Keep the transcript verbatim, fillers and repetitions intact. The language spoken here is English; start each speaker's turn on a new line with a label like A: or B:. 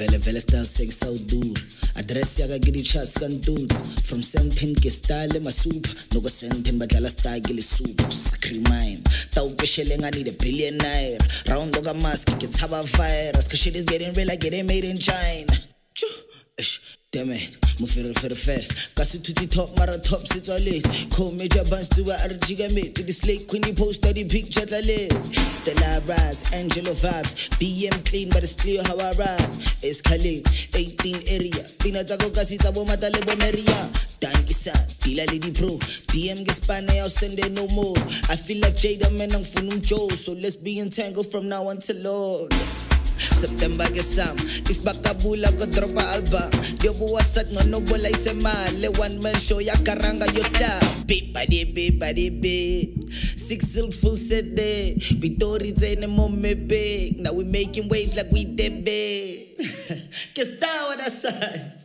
A: Vele vele style sex outdoor. Address yaga gidi chas kan dudes. From senten ke style masup. Nogo senten badala style gili soup. Sacri mine. Tau kesheleng I need a billion naira. Round loga mask ke taba virus. Cause shit is getting real like getting made in China. Choo. Ish. Damn it, mufere fere fere. Kasi tuti top mara top sits all it. Call major bands to a arjiga me. To the slate queen post study picture tale. Stella rise, Angelo vibes. B M clean but it's clear how I ride. Escalate, eighteen area. Pina tago kasi tabo mata lebo meria. Dangi sa, tila lady pro. D M get spane I'll send it no more. I feel like Jada man ang funum Joe. So let's be entangled from now until August. September get some. If bakabula go drop a alba. Yo buwasat nga no bolay se male. One man show ya karanga yota. Beep badi beep badi beep. Six silk full set day. Pitori zene mo me big. Now we making waves like we did big. Que está what I said.